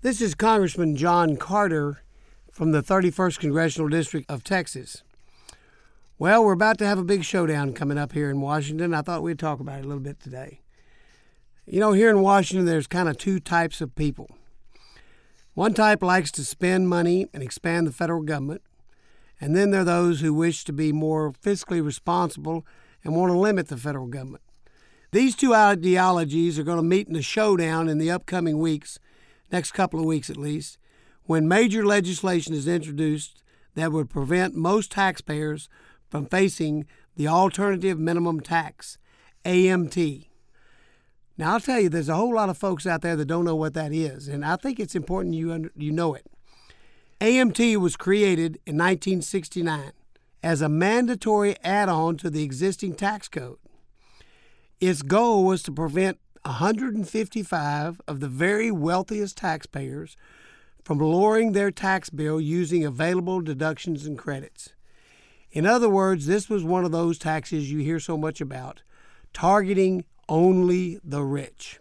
This is Congressman John Carter from the 31st Congressional District of Texas. Well, we're about to have a big showdown coming up here in Washington. I thought we'd talk about it a little bit today. You know, here in Washington, there's kind of two types of people. One type likes to spend money and expand the federal government, and then there are those who wish to be more fiscally responsible and want to limit the federal government. These two ideologies are going to meet in a showdown in the upcoming weeks, next couple of weeks at least, when major legislation is introduced that would prevent most taxpayers from facing the Alternative Minimum Tax, AMT. Now, I'll tell you, there's a whole lot of folks out there that don't know what that is, and I think it's important you know it. AMT was created in 1969 as a mandatory add-on to the existing tax code. Its goal was to prevent 155 of the very wealthiest taxpayers from lowering their tax bill using available deductions and credits. In other words, this was one of those taxes you hear so much about, targeting only the rich.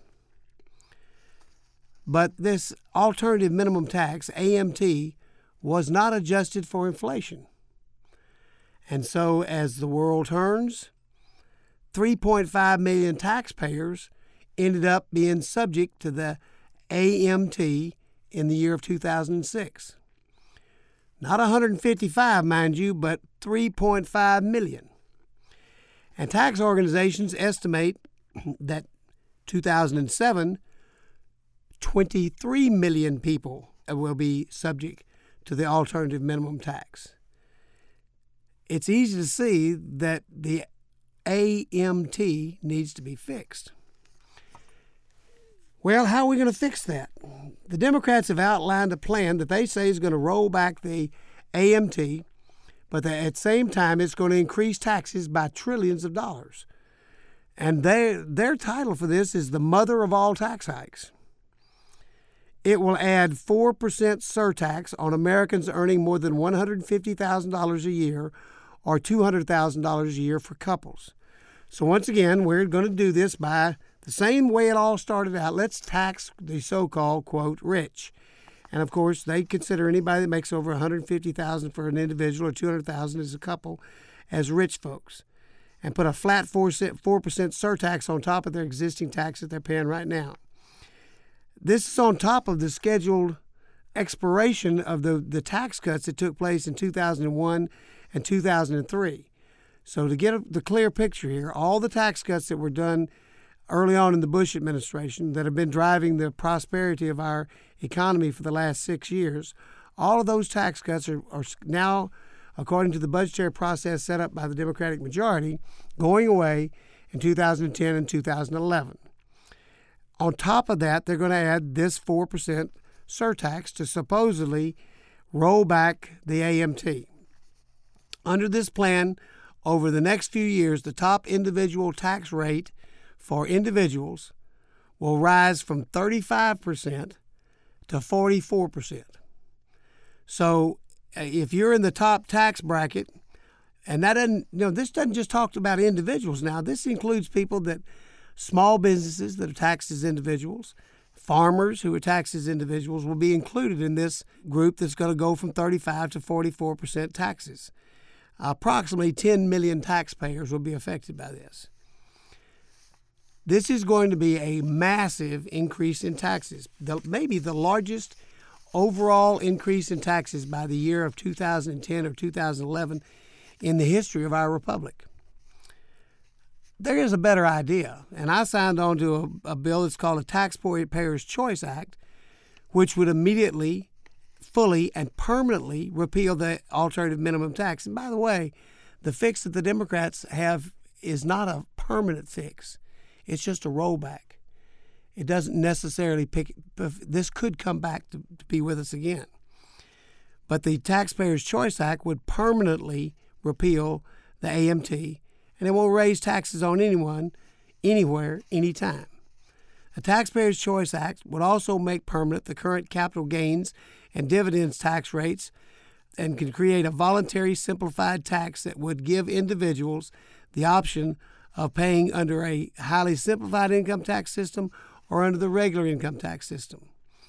But this alternative minimum tax, AMT, was not adjusted for inflation. And so as the world turns, 3.5 million taxpayers ended up being subject to the AMT in the year of 2006. Not 155, mind you, but 3.5 million. And tax organizations estimate that 2007, 23 million people will be subject to the alternative minimum tax. It's easy to see that the AMT needs to be fixed. Well, how are we going to fix that? The Democrats have outlined a plan that they say is going to roll back the AMT, but at the same time it's going to increase taxes by trillions of dollars. And their title for this is the mother of all tax hikes. It will add 4% surtax on Americans earning more than $150,000 a year or $200,000 a year for couples. So once again, we're going to do this by the same way it all started out. Let's tax the so-called, quote, rich. And of course, they consider anybody that makes over $150,000 for an individual or $200,000 as a couple as rich folks, and put a flat 4% surtax on top of their existing tax that they're paying right now. This is on top of the scheduled expiration of the tax cuts that took place in 2001 and 2003. So to get the clear picture here, all the tax cuts that were done early on in the Bush administration that have been driving the prosperity of our economy for the last 6 years, all of those tax cuts are now, according to the budgetary process set up by the Democratic majority, going away in 2010 and 2011. On top of that, they're going to add this 4% surtax to supposedly roll back the AMT. Under this plan, over the next few years, the top individual tax rate for individuals will rise from 35% to 44%. So if you're in the top tax bracket, and that doesn't, this doesn't just talk about individuals now. This includes people small businesses that are taxed as individuals, farmers who are taxed as individuals will be included in this group that's going to go from 35 to 44% taxes. Approximately 10 million taxpayers will be affected by this. This is going to be a massive increase in taxes, maybe the largest overall increase in taxes by the year of 2010 or 2011 in the history of our republic. There is a better idea, and I signed on to a bill that's called a Taxpayers' Choice Act, which would immediately, fully, and permanently repeal the alternative minimum tax. And by the way, the fix that the Democrats have is not a permanent fix. It's just a rollback. It doesn't necessarily this could come back to be with us again. But the Taxpayers' Choice Act would permanently repeal the AMT, and it won't raise taxes on anyone, anywhere, anytime. The Taxpayers' Choice Act would also make permanent the current capital gains and dividends tax rates and can create a voluntary simplified tax that would give individuals the option of paying under a highly simplified income tax system or under the regular income tax system.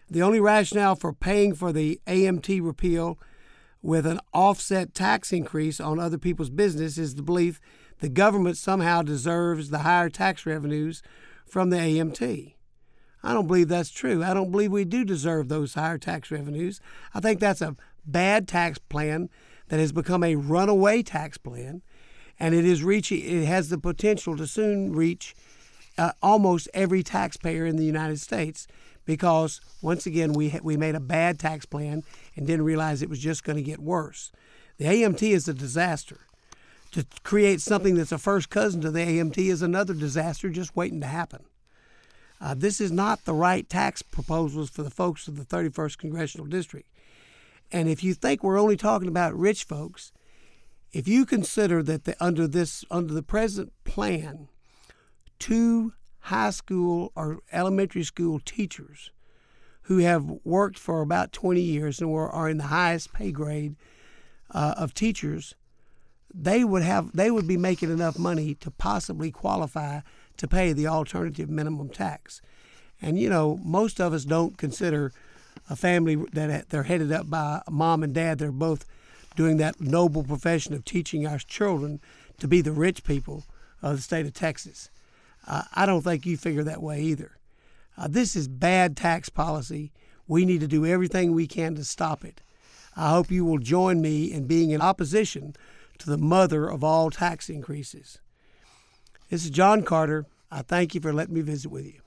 The only rationale for paying for the AMT repeal with an offset tax increase on other people's business is the belief the government somehow deserves the higher tax revenues from the AMT. I don't believe that's true. I don't believe we do deserve those higher tax revenues. I think that's a bad tax plan that has become a runaway tax plan, and it has the potential to soon reach almost every taxpayer in the United States because, once again, we made a bad tax plan and didn't realize it was just going to get worse. The AMT is a disaster. To create something that's a first cousin to the AMT is another disaster just waiting to happen. This is not the right tax proposals for the folks of the 31st Congressional District. And if you think we're only talking about rich folks, if you consider that under the present plan, 2 high school or elementary school teachers who have worked for about 20 years and are in the highest pay grade of teachers, they would be making enough money to possibly qualify to pay the alternative minimum tax. And, most of us don't consider a family that they're headed up by a mom and dad. They're both doing that noble profession of teaching our children to be the rich people of the state of Texas. I don't think you figure that way either. This is bad tax policy. We need to do everything we can to stop it. I hope you will join me in being in opposition to the mother of all tax increases. This is John Carter. I thank you for letting me visit with you.